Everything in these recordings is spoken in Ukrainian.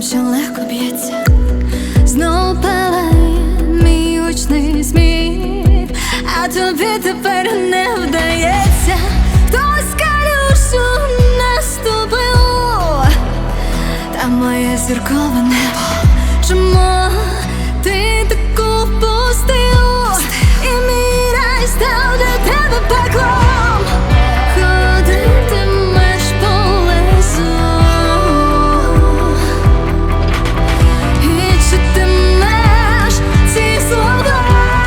що легко б'ється, знов палає мій гучний сміх, а тобі тепер не вдається. Хтось калюшу наступив, та моє зіркове небо. Чому ти таку впустив? І мій рай став для тебе пеклом. Ходитимеш по лесу і читимеш ці слова.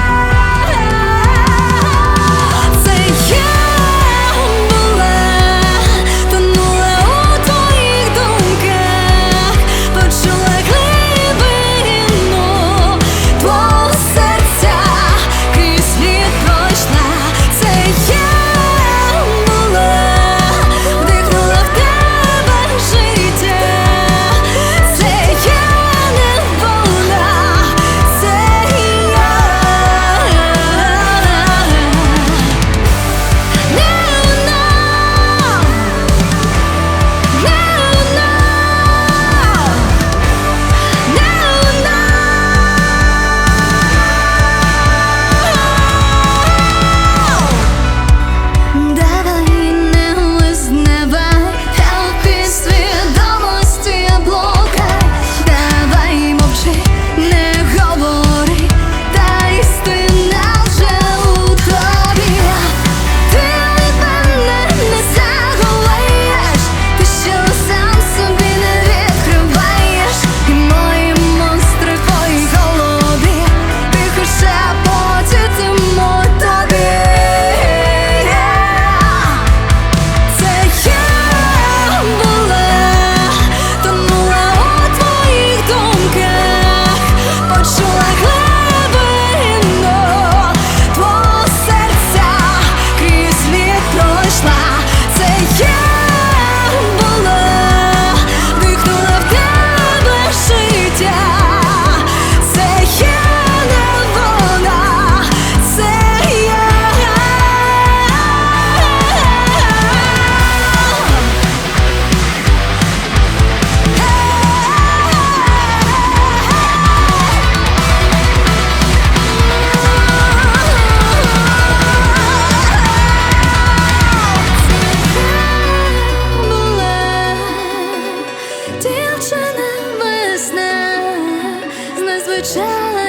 Це я була, тонула у твоїх думках, почула глибину твого серця, крізь слід пройшла. Це я була, вдихнула в тебе життя. Це я не вона, це я. Давай не визнавай, help свідомості блукай. Давай мовчи, не говори, та істина вже у тобі. Ти від мене не заховаєш, ти що сам собі не відкриваєш. І мої монстри в твоїй голові, тихо шепотітимуть тобі. Це я була, тонула у твоїх думках, почула глибину твого серця, крізь слід пройшла. Це я була, вдихнула в тебе життя. Це я не вона, це я. Була дівчина весна з незвичайним